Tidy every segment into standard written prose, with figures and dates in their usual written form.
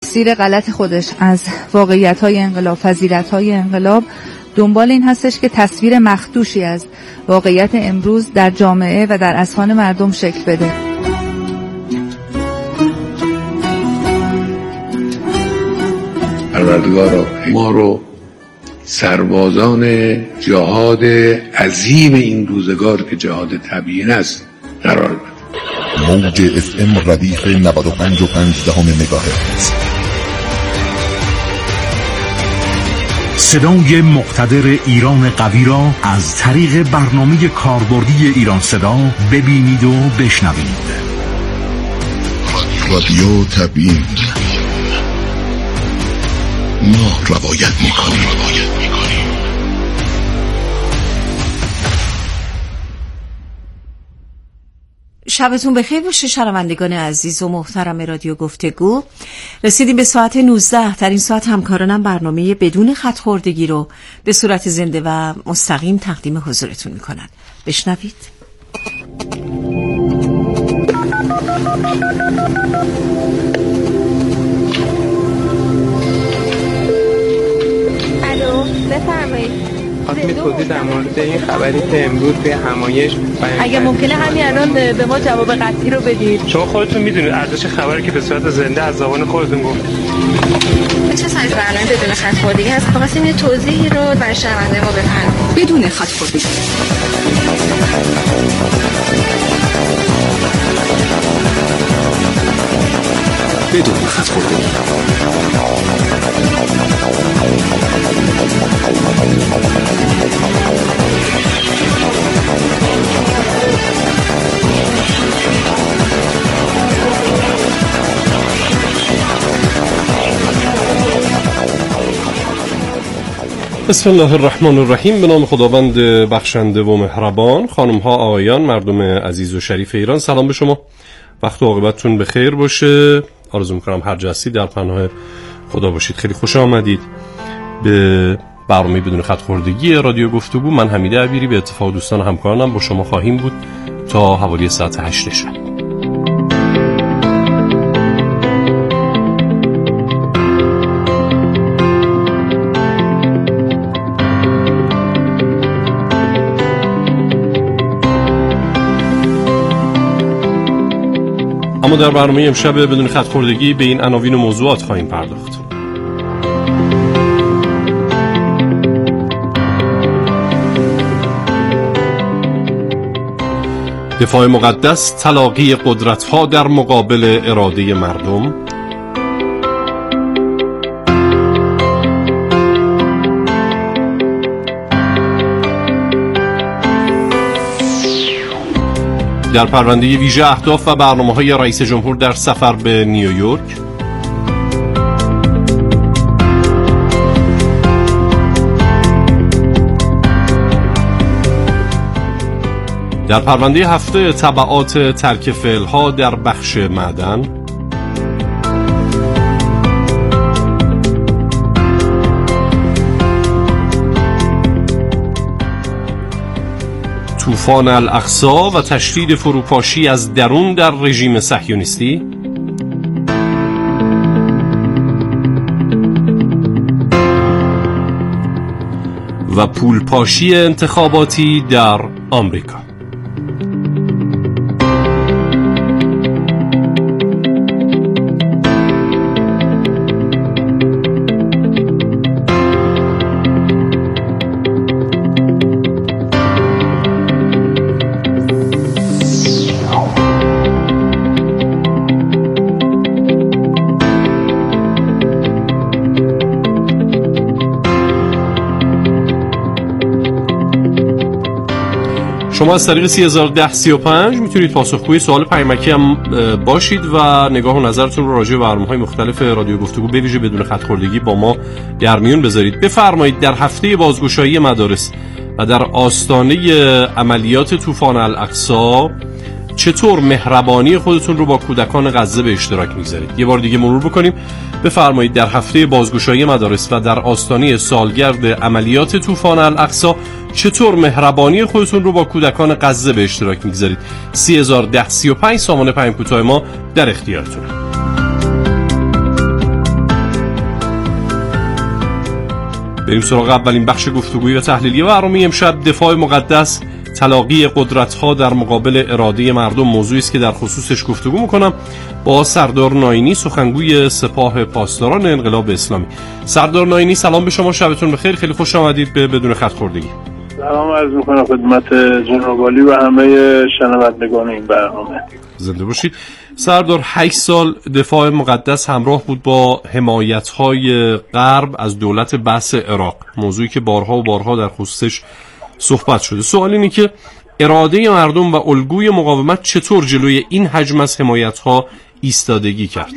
تفسیر غلط خودش از واقعیت‌های انقلاب، فضیلت‌های انقلاب، دنبال این هستش که تصویر مخدوشی از واقعیت امروز در جامعه و در اذهان مردم شکل بده. پروردگارا ما رو سربازان جهاد عظیم این روزگار که جهاد تبیین است قرار بده. موج FM ردیف 95.5 مگاهرتز. صدای مقتدر ایران قوی را از طریق برنامه کاربردی ایران صدا ببینید و بشنوید. رادیو تبیین ما روایت میکنیم. شبتون بخیر باشه شنوندگان عزیز و محترم رادیو گفتگو. رسیدیم به ساعت 19. در این ساعت همکارانم برنامه بدون خط خوردگی رو به صورت زنده و مستقیم تقدیم حضورتون میکنن. بشنوید. الو بفرمایید. خواستم توضیح در مورد این خبری که امروز توی همایش اگه ممکنه همین الان به ما جواب قطعی رو بدید. شما خودتون میدونید ارزش خبری که به صورت زنده از زبان خودتون گفت. چه سایز برنامه بدون خط خوردگی هست؟ خواستیم یه توضیحی رو برای شنونده ما بفرمایید. بدون خط خوردگی. بدون خط خوردگی. بسم الله الرحمن الرحیم. به نام خداوند بخشنده و مهربان. خانم ها آقایان، مردم عزیز و شریف ایران، سلام به شما. وقت و عاقبتتون بخیر باشه. آرزو میکنم هر جا هستید در پناه خدا باشید. خیلی خوش آمدید به برنامه بدون خط خوردگی رادیو گفتگو. من حمید عبیری به اتفاق دوستان همکارانم با شما خواهیم بود تا حوالی ساعت 8 شب. اما در برنامه امشب بدون خط خوردگی به این عناوین و موضوعات خواهیم پرداخت. دفاع مقدس، تلاقی قدرت‌ها در مقابل اراده مردم. در پرونده ویژه اهداف و برنامه‌های رئیس جمهور در سفر به نیویورک. در پرونده هفته تبعات ترک فعل‌ها در بخش معدن. طوفان الاقصی و تشدید فروپاشی از درون در رژیم صهیونیستی. و پولپاشی انتخاباتی در آمریکا. شما از طریق 301035 میتونید پاسخگوی سوال پیامکی هم باشید و نگاه و نظرتون رو راجع به برنامه‌های مختلف رادیو گفتگو به ویژه بدون خط خوردگی با ما در میون بذارید. بفرمایید در هفته بازگشایی مدارس و در آستانه عملیات طوفان الاقصی چطور مهربانی خودتون رو با کودکان غزه به اشتراک میگذارید؟ یه بار دیگه مرور بکنیم. بفرمایید در هفته بازگشایی مدارس و در آستانه سالگرد عملیات طوفان الاقصی چطور مهربانی خودتون رو با کودکان غزه به اشتراک میگذارید؟ 301035 سامان پیام کوتاه ما در اختیارتونه. بریم سراغ اولین بخش گفتگوی و تحلیلی برنامه امشب. دفاع مقدس، تلاقی قدرت‌ها در مقابل اراده مردم، موضوعی است که در خصوصش گفتگو می‌کنم با سردار ناینی، سخنگوی سپاه پاسداران انقلاب اسلامی. سردار ناینی سلام به شما، شبتون بخیر، خیلی خوش آمدید به بدون خط خوردگی. سلام عرض می‌کنم خدمت جناب عالی و همه شنوندگان این برنامه. زنده باشید. سردار، 8 سال دفاع مقدس همراه بود با حمایت‌های غرب از دولت بأس عراق، موضوعی که بارها و بارها در خصوصش صحبت شده. سوال اینه که اراده مردم و الگوی مقاومت چطور جلوی این حجم از حمایت‌ها ایستادگی کرد؟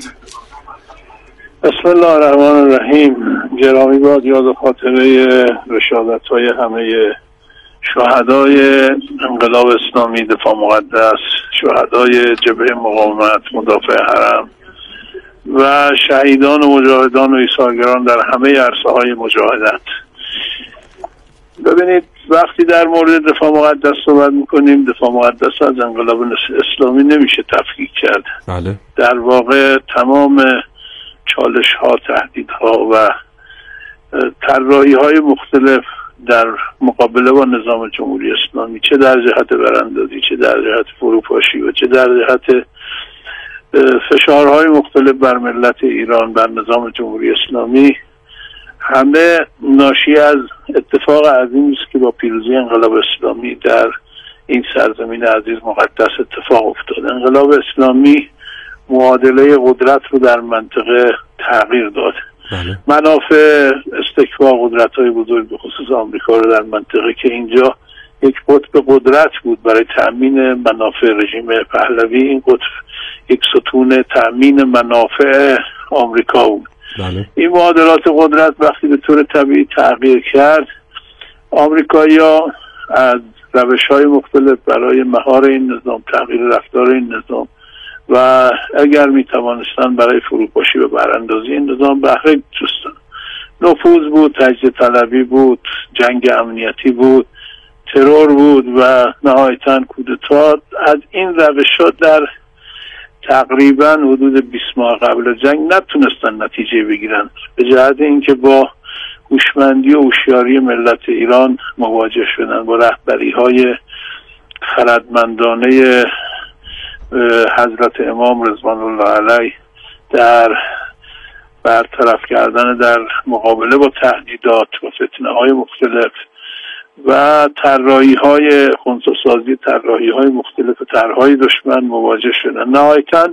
بسم الله الرحمن الرحیم. گرامی باد یاد و خاطره رشادت‌های همه شهدای انقلاب اسلامی، دفاع مقدس، شهدای جبهه مقاومت، مدافع حرم و شهیدان و مجاهدان و ایثارگران در همه عرصه‌های مجاهدت. ببینید، وقتی در مورد دفاع مقدس صحبت میکنیم، دفاع مقدس از انقلاب اسلامی نمیشه تفکیک کرد. بله. در واقع تمام چالش ها، تهدیدها و طراحی های مختلف در مقابله با نظام جمهوری اسلامی، چه در جهت براندازی، چه در جهت فروپاشی و چه در جهت فشارهای مختلف بر ملت ایران، بر نظام جمهوری اسلامی، همه ناشی از اتفاق عظیمی است که با پیروزی انقلاب اسلامی در این سرزمین عزیز مقدس اتفاق افتاد. انقلاب اسلامی معادله قدرت رو در منطقه تغییر داد. بله. منافع استکبار قدرت‌های بزرگ به خصوص آمریکا رو در منطقه که اینجا یک قطب قدرت بود برای تأمین منافع رژیم پهلوی، این قطب یک ستون تأمین منافع آمریکا بود. بله. این معادلات قدرت وقتی به طور طبیعی تغییر کرد، آمریکایی‌ها از روش‌های مختلف برای مهار این نظام، تغییر رفتار این نظام و اگر میتوانستن برای فروپاشی و براندازی این نظام بهره جستن. نفوذ بود، تجزیه طلبی بود، جنگ امنیتی بود، ترور بود و نهایتاً کودتا. از این روش‌ها در تقریبا حدود 20 ماه قبل جنگ نتونستن نتیجه بگیرن، به جهت اینکه با هوشمندی و هوشیاری ملت ایران مواجه شدن، با رهبری‌های خردمندانه حضرت امام رضوان الله علیه در برطرف کردن در مقابله با تهدیدات و فتنه‌های مختلف و طراحی‌های خنثی‌سازی، طراحی‌های مختلف طرح‌های دشمن مواجه شدن. نهایتاً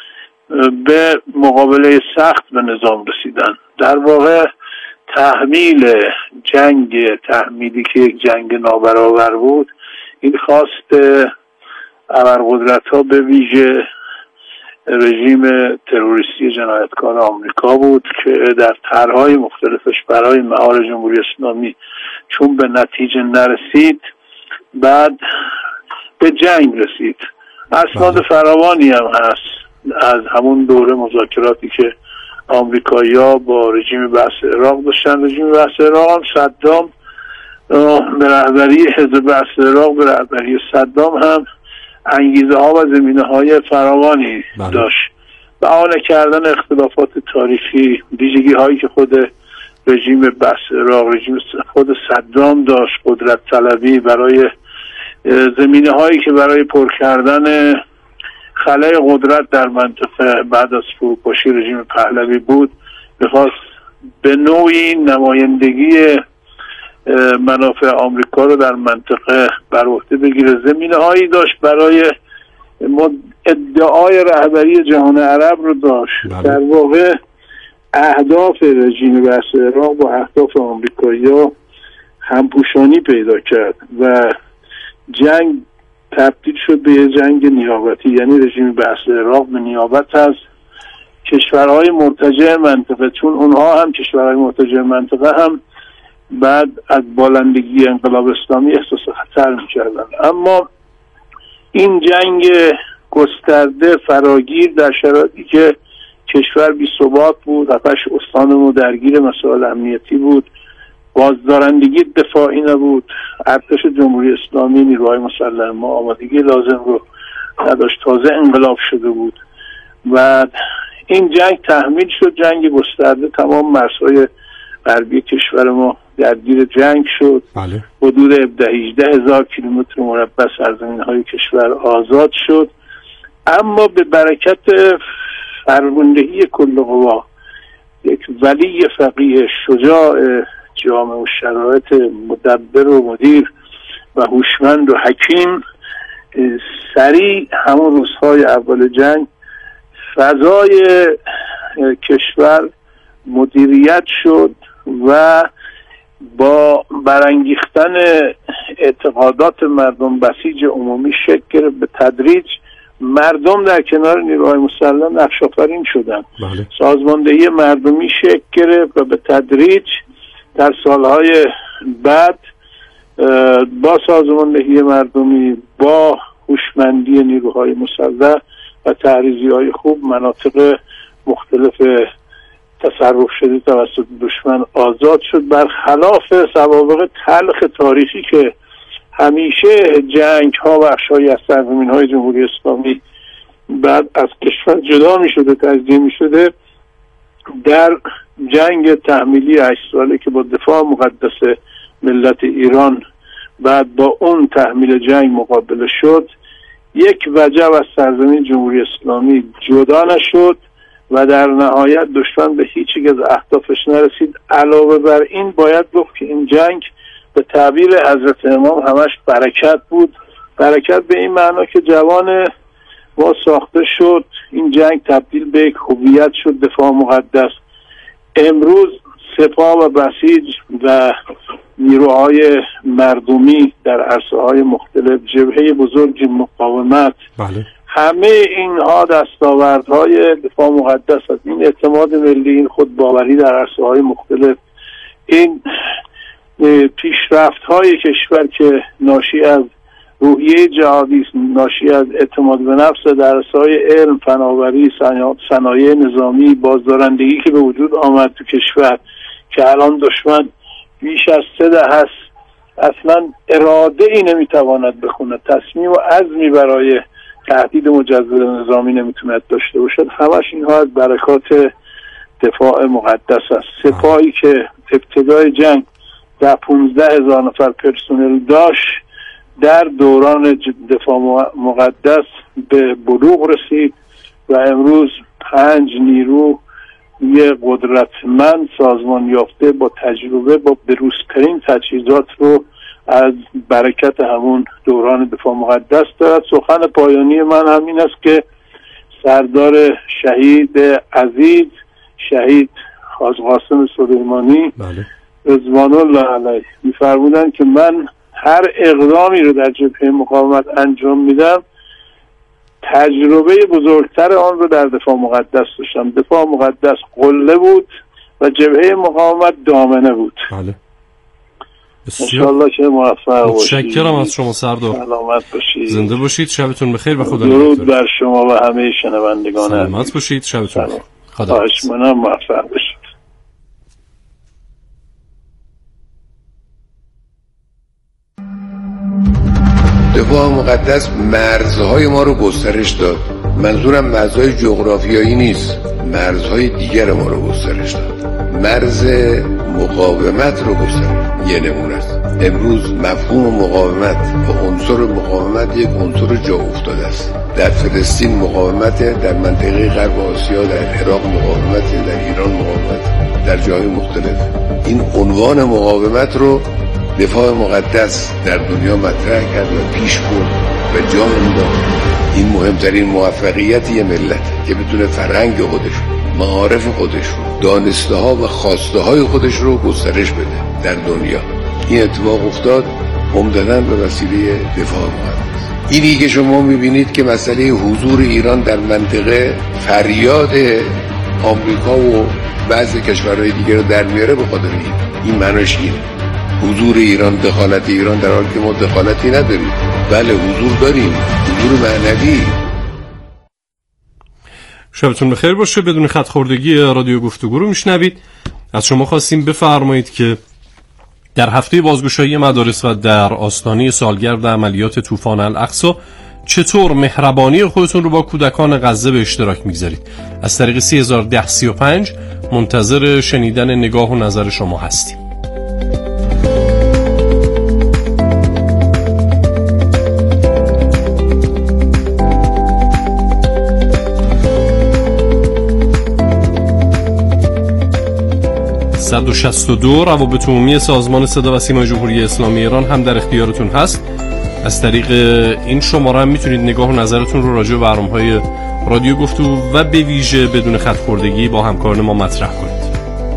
به مقابله سخت به نظام رسیدن. در واقع تحمیل جنگ، تحمیلی که یک جنگ نابرابر بود، این خواست ابرقدرت‌ها به ویژه رژیم تروریستی جنایتکار آمریکا بود که در طرح‌های مختلفش برای مهار جمهوری اسلامی چون به نتیجه نرسید، بعد به جنگ رسید. اسناد فراوانی هم هست از همون دوره مذاکراتی که آمریکایی‌ها با رژیم بأس عراق داشتن. رژیم بأس عراق هم صدام به رهبری حزب بأس عراق، به رهبری صدام هم انگیزه ها و زمینه های فراوانی داشت. بهانه کردن اختلافات تاریخی، ویژگی هایی که خود رژیم بأس عراق، رژیم خود صدام داشت، قدرت طلبی برای زمینه هایی که برای پر کردن خلای قدرت در منطقه بعد از فروپاشی رژیم پهلوی بود، میخواست به نوعی نمایندگی منافع آمریکا رو در منطقه بر عهده بگیره. زمینه هایی داشت برای ادعای رهبری جهان عرب رو داشت. در واقع اهداف رژیم بأس عراق با اهداف آمریکایی‌ها همپوشانی پیدا کرد و جنگ تبدیل شد به یه جنگ نیابتی، یعنی رژیم بأس عراق به نیابت از کشورهای مرتجع منطقه، چون اونها هم کشورهای مرتجع منطقه هم بعد از بالندگی انقلاب اسلامی احساس خطر می‌کردن. اما این جنگ گسترده فراگیر در شرایطی که کشور بی‌ثبات بود، هفتش استان درگیر مسائل امنیتی بود، بازدارندگی دفاعی نبود، ارتش جمهوری اسلامی، نیروهای مسلح ما آمادگی لازم رو نداشت، تازه انقلاب شده بود و این جنگ تحمیل شد. جنگ گسترده تمام مرزهای غربی کشور ما درگیر جنگ شد. بله. حدود 18,000 کیلومتر مربع سرزمین‌های کشور آزاد شد، اما به برکت فرماندهی کل قوا یک ولی فقیه شجاع جامع و شرایط مدبر و مدیر و هوشمند و حکیم، سریع همون روزهای اول جنگ فضای کشور مدیریت شد و با برانگیختن اعتقادات مردم بسیج عمومی شکل گرفت. به تدریج مردم در کنار نیروهای مسلح نقش آفرین شدند. بله. سازماندهی مردمی شکل گرفت و به تدریج در سالهای بعد با سازماندهی مردمی، با هوشمندی نیروهای مسلح و تحریزی‌های خوب، مناطق مختلف تصرف شده توسط دشمن آزاد شد، برخلاف سوابق تلخ تاریخی که همیشه جنگ ها و بخش‌هایی از سرزمین‌های جمهوری اسلامی بعد از کشور جدا می‌شده، تجزیه می‌شده. در جنگ تحمیلی 8 ساله که با دفاع مقدس ملت ایران بعد با اون تحمیل جنگ مقابله شد، یک وجب از سرزمین جمهوری اسلامی جدا نشد و در نهایت دشمن به هیچ یک از اهدافش نرسید. علاوه بر این باید گفت که این جنگ به تعبیر حضرت امام همش برکت بود. برکت به این معنا که جوان ما ساخته شد، این جنگ تبدیل به یک هویت شد، دفاع مقدس. امروز سپاه و بسیج و نیروهای مردمی در عرصه‌های مختلف، جبهه بزرگ مقاومت، بله. همه اینها دستاوردهای دفاع مقدس است. این اعتماد ملی، این خودباوری در عرصه‌های مختلف، این پیشرفت‌های کشور که ناشی از روحیه جهادی است، ناشی از اعتماد به نفس در عرصه‌های علم، فناوری، صنایع نظامی، بازدارندگی که به وجود آمد تو کشور که الان دشمن بیش از 3 دهه است اصلا اراده ای نمیتواند بخونه، تصمیم و عزمی برای تهدید مجزا نظامی نمیتواند داشته باشد. همش اینها از برکات دفاع مقدس است. سپاهی که ابتدای جنگ در 15,000 نفر پرسنل داشت، در دوران دفاع مقدس به بلوغ رسید و امروز 5 نیرو یه قدرتمند سازمان یافته با تجربه، با بروزترین تجهیزات رو از برکت همون دوران دفاع مقدس دارد. سخن پایانی من همین است که سردار شهید عزیز، شهید حاج قاسم سلیمانی رضوان الله علیه می‌فرمودند که من هر اقدامی رو در جبهه مقاومت انجام میدم، تجربه بزرگتر آن رو در دفاع مقدس داشتم. دفاع مقدس قله بود و جبهه مقاومت دامنه بود. بله. انشالله که موفق باشید. متشکرم از شما سردار. سلامت باشید. زنده باشید. شبتون بخیر و خدا نگهدار. درود بر شما و همه شنوندگان. سلامت باشید. شبتون بخیر. خدا نگهدار. موفق باشید. دفاع مقدس مرزهای ما رو گسترش داد. منظورم مرزهای جغرافیایی نیست، مرزهای دیگر ما رو گسترش داد. مرز مقاومت رو گسترش. یه نمونه است. امروز مفهوم مقاومت و عنصر مقاومت یک عنصر جا افتاده است. در فلسطین مقاومت، در منطقه غرب آسیا، در عراق مقاومت، در ایران مقاومت، در جاهای مختلف. این عنوان مقاومت رو دفاع مقدس در دنیا مطرح کرد و پیش برد و جا انداخت. این مهمترین موفقیت یه ملت که بتونه فرهنگ خودش، معارف خودش، دانسته ها و خواسته های خودش رو گسترش بده در دنیا. این اتفاق افتاد عمدتاً به وسیله دفاع مقدس. اینی که شما میبینید که مسئله حضور ایران در منطقه فریاد آمریکا و بعضی کشورهای دیگه رو در میاره به خاطر این معناش اینه. حضور ایران، دخالت ایران، در حالی که ما دخالتی نداریم. بله حضور داریم، حضور معنوی. شبتون بخیر باشه. بدون خط خوردگی رادیو گفتگو رو میشنوید. از شما خواستیم بفرمایید که در هفته بازگشایی مدارس و در آستانه سالگرد عملیات طوفان الاقصی چطور مهربانی خودتون رو با کودکان غزه به اشتراک میگذارید. از طریق 301035 منتظر شنیدن نگاه و نظر شما هستیم. 162 روابط عمومی سازمان صدا و سیمای جمهوری اسلامی ایران هم در اختیارتون هست. از طریق این شماره هم میتونید نگاه و نظرتون رو راجع به برنامه‌های رادیو گفتگو و به ویژه بدون خط خوردگی با همکاران ما مطرح کنید.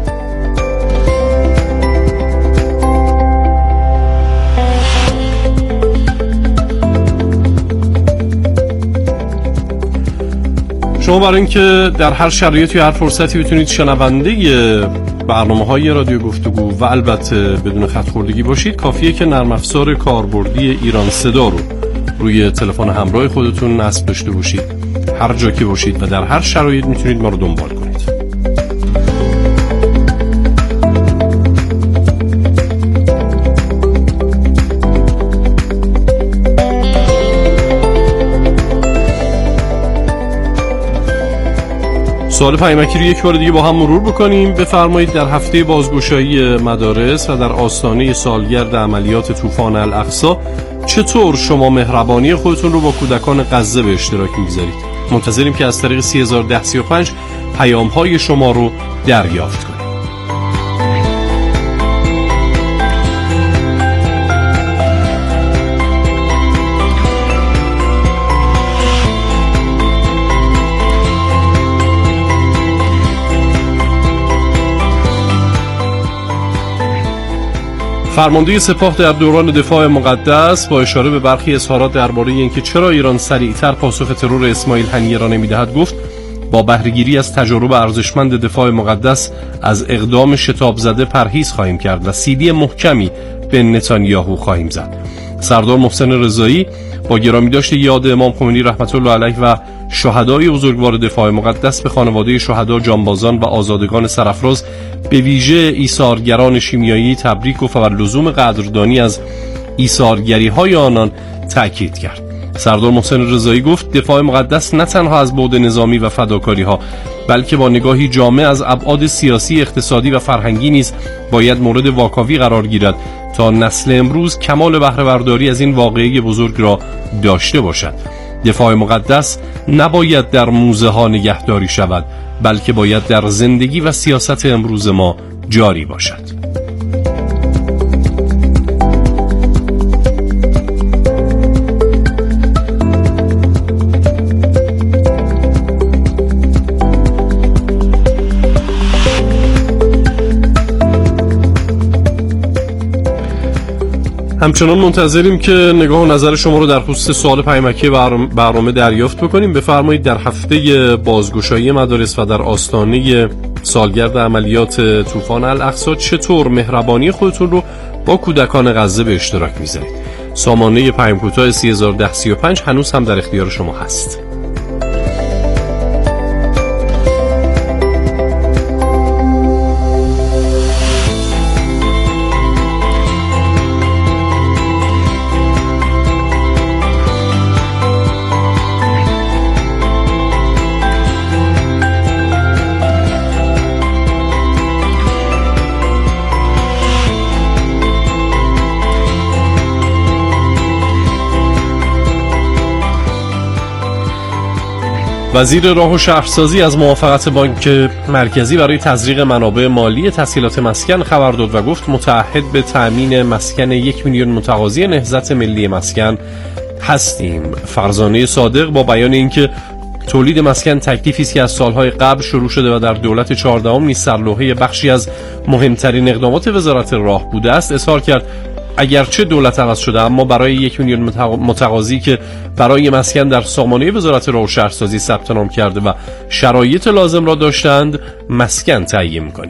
شما برای اینکه در هر شرایطی و هر فرصتی بتونید شنونده برنامه‌های رادیو گفتگو و البته بدون خط خوردگی باشید، کافیه که نرم افزار کاربردی ایران صدا رو روی تلفن همراه خودتون نصب داشته باشید. هر جا که باشید و در هر شرایط میتونید ما رو دنبال کنید. سوال پیامکی رو یک بار دیگه با هم مرور بکنیم. بفرمایید در هفته بازگشایی مدارس و در آستانه سالگرد عملیات طوفان الاقصی چطور شما مهربانی خودتون رو با کودکان غزه به اشتراک میگذارید؟ منتظریم که از طریق 301035 پیام‌های شما رو دریافت کنیم. فرمانده سپاه در دوران دفاع مقدس با اشاره به برخی اظهارات درباره اینکه چرا ایران سریعتر پاسخ ترور اسماعیل هنیه را نمی‌دهد گفت با بهره‌گیری از تجارب ارزشمند دفاع مقدس از اقدام شتاب زده پرهیز خواهیم کرد و سیلی محکمی به نتانیاهو خواهیم زد. سردار محسن رضایی با گرامی داشت یاد امام خمینی رحمت الله علیه و شهدای بزرگوار دفاع مقدس به خانواده شهدا، جانبازان و آزادگان سرافراز به ویژه ایثارگران شیمیایی تبریک گفت و لزوم قدردانی از ایثارگری‌های آنان تأکید کرد. سردار محسن رضایی گفت دفاع مقدس نه تنها از بعد نظامی و فداکاری‌ها بلکه با نگاهی جامع از ابعاد سیاسی، اقتصادی و فرهنگی نیز باید مورد واکاوی قرار گیرد تا نسل امروز کمال بهره برداری از این واقعه بزرگ را داشته باشد. دفاع مقدس نباید در موزه ها نگهداری شود بلکه باید در زندگی و سیاست امروز ما جاری باشد. همچنان منتظریم که نگاه و نظر شما رو در خصوص سوال پیامکی برنامه دریافت بکنیم. بفرمایید در هفته بازگشایی مدارس و در آستانه سالگرد عملیات طوفان الاقصی چطور مهربانی خودتون رو با کودکان غزه به اشتراک میذارید؟ سامانه پیام کوتاه 301035 هنوز هم در اختیار شما هست. وزیر راه و شهرسازی از موافقت بانک مرکزی برای تزریق منابع مالی تسهیلات مسکن خبر داد و گفت متعهد به تأمین مسکن 1 میلیون متقاضی نهضت ملی مسکن هستیم. فرزانه صادق با بیان اینکه تولید مسکن تکلیفی است که از سالهای قبل شروع شده و در دولت 14 نیز سرلوحه بخشی از مهمترین اقدامات وزارت راه بوده است، اظهار کرد اگرچه دولت عوض شده اما برای 1 میلیون متقاضی که برای مسکن در سامانه وزارت راه و شهرسازی ثبت نام کرده و شرایط لازم را داشتند مسکن تهیه می‌کنیم.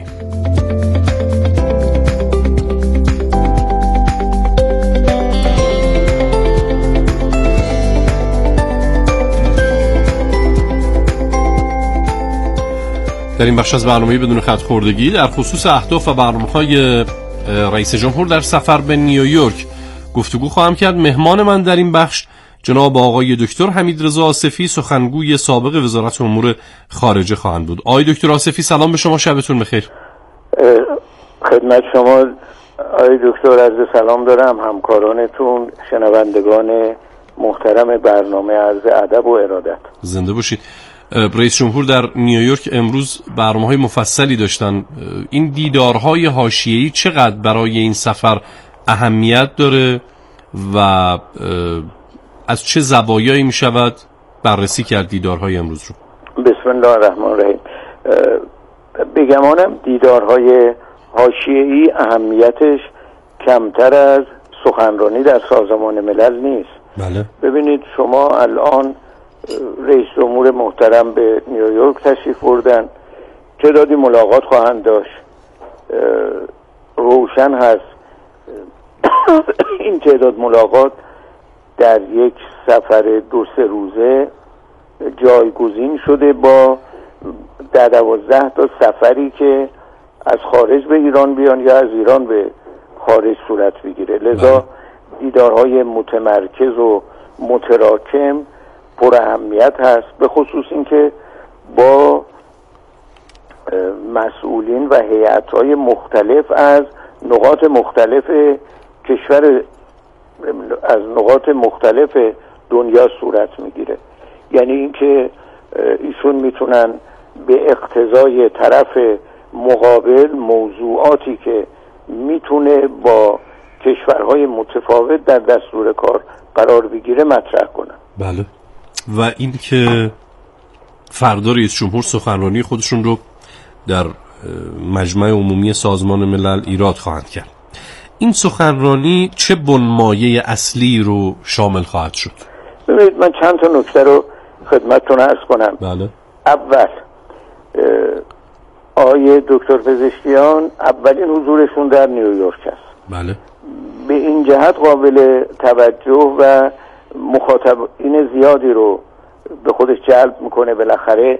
در این بخش از برنامه بدون خط خوردگی در خصوص اهداف و برنامه‌های رئیس جمهور در سفر به نیویورک گفتگو خواهم کرد. مهمان من در این بخش جناب آقای دکتر حمیدرضا آصفی، سخنگوی سابق وزارت امور خارجه خواهند بود. آقای دکتر آصفی سلام به شما، شبتون بخیر. خدمت شما آقای دکتر عرض سلام دارم، همکارانتون، شنوندگان محترم برنامه، عرض ادب و ارادت. زنده باشید. رئیس جمهور در نیویورک امروز برنامه‌های مفصلی داشتن. این دیدارهای حاشیه‌ای چقدر برای این سفر اهمیت داره و از چه زوایایی می شود بررسی کرد دیدارهای امروز رو؟ بسم الله الرحمن الرحیم. بگمانم دیدارهای حاشیه‌ای اهمیتش کمتر از سخنرانی در سازمان ملل نیست. بله. ببینید شما الان رئیس جمهور محترم به نیویورک تشریف بردن، تعدادی ملاقات خواهند داشت. روشن هست این تعداد ملاقات در یک سفر 2-3 روزه جایگزین شده با 12 تا سفری که از خارج به ایران بیان یا از ایران به خارج صورت بگیره. لذا دیدارهای متمرکز و متراکم پر اهمیت هست، به خصوص اینکه با مسئولین و هیئت‌های مختلف از نقاط مختلف کشور، از نقاط مختلف دنیا صورت میگیره. یعنی اینکه ایشون میتونن به اقتضای طرف مقابل موضوعاتی که میتونه با کشورهای متفاوت در دستور کار قرار بگیره مطرح کنن. بله. و این که فردا رئیس جمهور سخنرانی خودشون رو در مجمع عمومی سازمان ملل ایراد خواهند کرد. این سخنرانی چه بنمایه اصلی رو شامل خواهد شد؟ ببینید من چند تا نکته رو خدمتتون عرض کنم. بله. اول آقای دکتر پزشکیان اولین حضورشون در نیویورک است. بله. به این جهت قابل توجه و مخاطبین زیادی رو به خودش جلب میکنه. بالاخره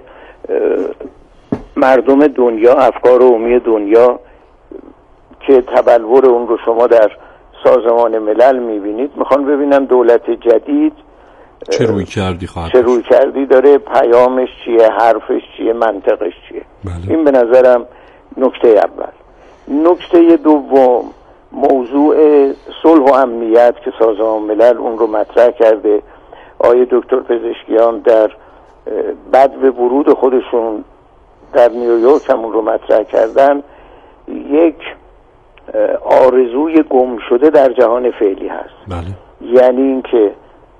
مردم دنیا، افکار عمومی دنیا که تبلور اون رو شما در سازمان ملل میبینید، میخوان ببینن دولت جدید چه روی کردی خواهد، چه روی کردی داره، پیامش چیه، حرفش چیه، منطقش چیه. بله. این به نظرم نکته اول. نکته دوم موضوع صلح و امنیت که سازمان ملل اون رو مطرح کرده. آقای دکتر پزشکیان در بعد به ورود خودشون در نیویورک هم اون رو مطرح کردن. یک آرزوی گم شده در جهان فعلی هست. بله. یعنی اینکه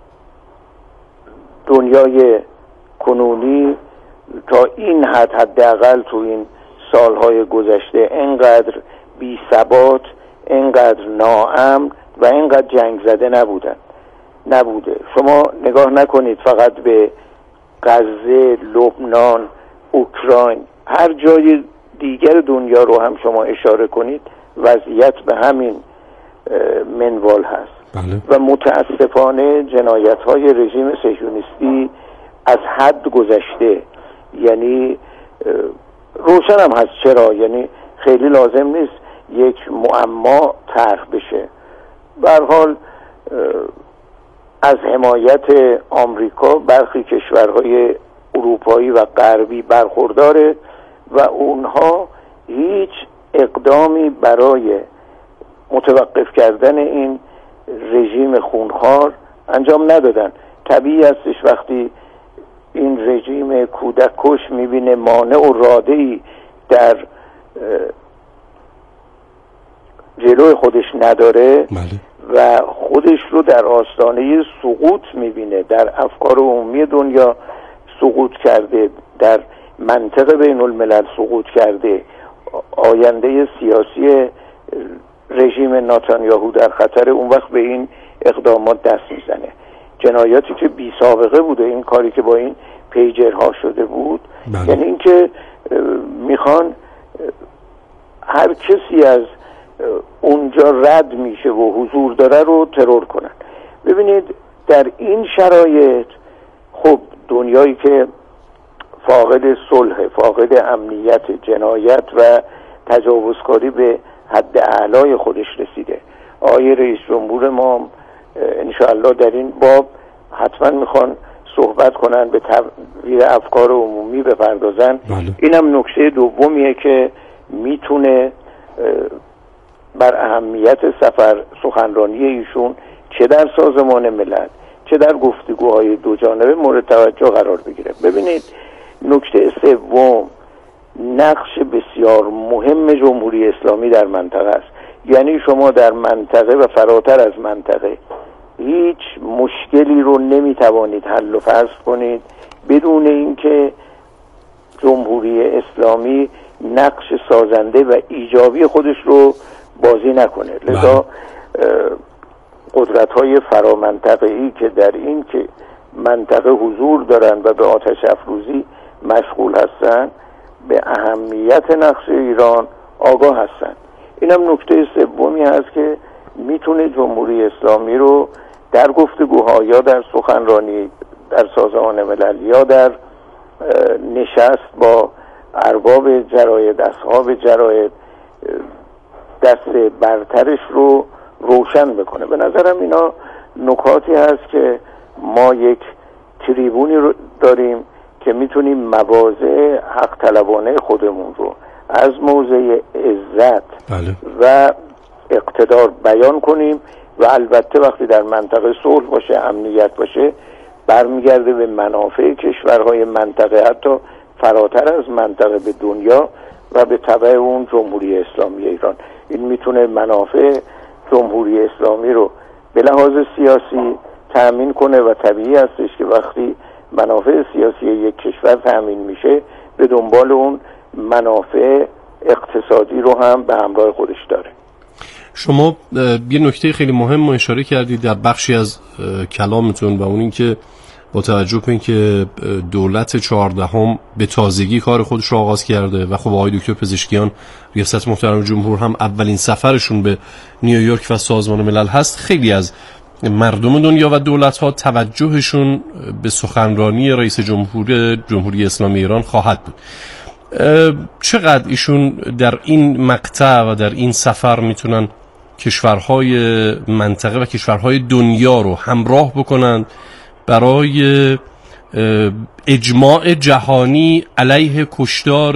دنیای کنونی تا این حداقل تو این سالهای گذشته انقدر بی ثبات، انقدر ناامن و انقدر جنگ زده نبوده. شما نگاه نکنید فقط به غزه، لبنان، اوکراین، هر جای دیگر دنیا رو هم شما اشاره کنید وضعیت به همین منوال هست. بله. و متاسفانه جنایت‌های رژیم صهیونیستی از حد گذشته. یعنی روشن هم هست چرا، یعنی خیلی لازم نیست یک معما طرح بشه. به هر حال از حمایت آمریکا برخی کشورهای اروپایی و غربی برخورداره و اونها هیچ اقدامی برای متوقف کردن این رژیم خونخوار انجام ندادن. طبیعی هستش وقتی این رژیم کودک کش میبینه مانع و راده‌ای در جلوی خودش نداره. بله. و خودش رو در آستانه سقوط میبینه، در افکار عمومی دنیا سقوط کرده، در منطقه بین الملل سقوط کرده، آینده سیاسی رژیم نتانیاهو در خطر، اون وقت به این اقدامات دست میزنه. جنایاتی که بی سابقه بوده، این کاری که با این پیجرها شده بود. بله. یعنی اینکه میخوان هر کسی از اونجا رد میشه و حضور داره رو ترور کنن. ببینید در این شرایط خب دنیایی که فاقد صلح، فاقد امنیت، جنایت و تجاوزکاری به حد اعلای خودش رسیده. آقای رئیس جمهور ما انشاءالله در این باب حتما میخوان صحبت کنن، به تغییر افکار عمومی بپردازن. بله. اینم نکته دومیه که میتونه بر اهمیت سخنرانی ایشون چه در سازمان ملل چه در گفتگوهای دو جانبه مورد توجه قرار بگیره. ببینید نکته سوم، نقش بسیار مهم جمهوری اسلامی در منطقه است. یعنی شما در منطقه و فراتر از منطقه هیچ مشکلی رو نمیتوانید حل و فصل کنید بدون اینکه جمهوری اسلامی نقش سازنده و ایجابی خودش رو بازی نکنه. لذا قدرت‌های فرامنطقه‌ای که در این که منطقه حضور دارن و به آتش افروزی مشغول هستن به اهمیت نقش ایران آگاه هستن. اینم نکته سومی هست که میتونه جمهوری اسلامی رو در گفتگوها یا در سخنرانی در سازمان ملل یا در نشست با ارباب جراید، اصحاب جراید، دست برترش رو روشن بکنه. به نظرم اینا نکاتی هست که ما یک تریبونی رو داریم که میتونیم مواضع حق طلبانه خودمون رو از موضع عزت و اقتدار بیان کنیم و البته وقتی در منطقه صلح باشه، امنیت باشه، برمیگرده به منافع کشورهای منطقه، حتی فراتر از منطقه به دنیا و به تبع اون جمهوری اسلامی ایران. این میتونه منافع جمهوری اسلامی رو به لحاظ سیاسی تأمین کنه و طبیعی هستش که وقتی منافع سیاسی یک کشور تأمین میشه به دنبال اون منافع اقتصادی رو هم به همراه خودش داره. شما یه نکته خیلی مهم رو اشاره کردید در بخشی از کلامتون و اون این که با توجه به این که دولت 14 به تازگی کار خودش رو آغاز کرده و خب آقای دکتر پزشکیان ریاست محترم جمهور هم اولین سفرشون به نیویورک و سازمان ملل هست، خیلی از مردم دنیا و دولت‌ها توجهشون به سخنرانی رئیس جمهوری اسلامی ایران خواهد بود. چقدر ایشون در این مقطع و در این سفر میتونن کشورهای منطقه و کشورهای دنیا رو همراه بکنن برای اجماع جهانی علیه کشتار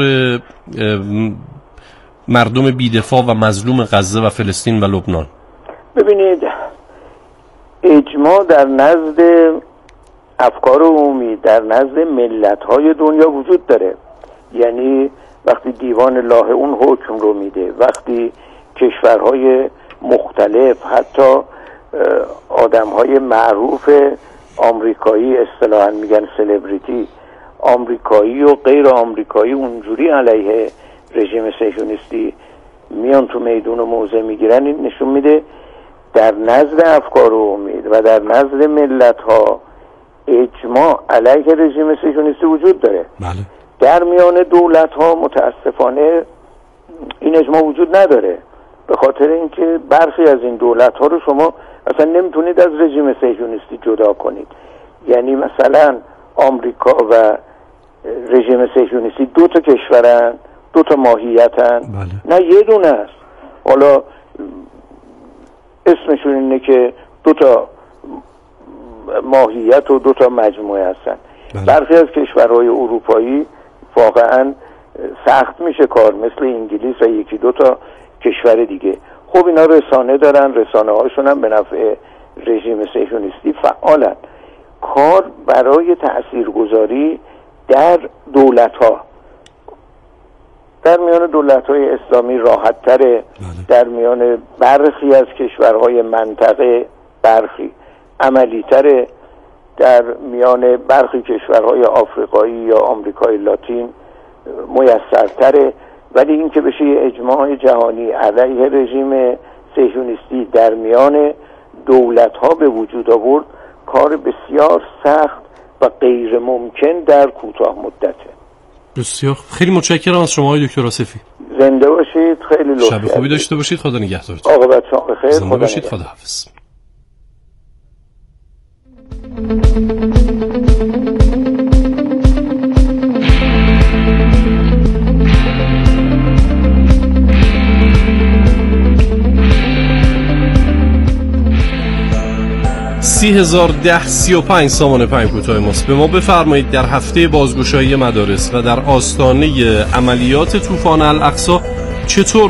مردم بی‌دفاع و مظلوم غزه و فلسطین و لبنان؟ ببینید، اجماع در نزد افکار عمومی در نزد ملت‌های دنیا وجود داره. یعنی وقتی دیوان لاهه اون حکم رو میده، وقتی کشورهای مختلف، حتی آدمهای معروف آمریکایی، اصطلاحاً میگن سلبریتی، آمریکایی و غیر آمریکایی، اونجوری علیه رژیم صهیونیستی میان تو میدون و موضع میگیرن، این نشون میده در نزد افکار عمومی و در نزد ملت‌ها اجماع علیه رژیم صهیونیستی وجود داره. بله. در میان دولت‌ها متاسفانه این اجماع وجود نداره، به خاطر اینکه برخی از این دولت‌ها رو شما اصلا نمیتونید از رژیم صهیونیستی جدا کنید. یعنی مثلا آمریکا و رژیم صهیونیستی دو تا کشورن، دو تا ماهیتن. بله. نه یه دونه است. حالا اسمشون اینه که دو تا ماهیت و دو تا مجموعه هستن. بله. برخی از کشورهای اروپایی واقعا سخت میشه کار، مثل انگلیس و یکی دو تا کشور دیگه. خب اینا رسانه دارن، رسانه هاشون هم به نفع رژیم صهیونیستی فعالن. کار برای تاثیرگذاری در دولت ها، در میان دولت های اسلامی راحت تره. در میان برخی از کشورهای منطقه برخی عملی تره، در میان برخی کشورهای آفریقایی یا آمریکای لاتین میسرتره. ولی این که بشه یه اجماع جهانی علیه رژیم صهیونیستی در میان دولت‌ها به وجود آورد، کار بسیار سخت و غیر ممکن در کوتاه مدته. بسیار خیلی متشکرم از شما آقای دکتر آصفی. زنده باشید، خیلی لطفی. شب خوبی داشته باشید. خدا نگهدارتون. عاقبت شما بخیر. زنده باشید. خدا حافظ. $30,010.35 سامان پیام کوتاه ماست. به ما بفرمایید در هفته بازگشایی مدارس و در آستانه عملیات طوفان الاقصی چطور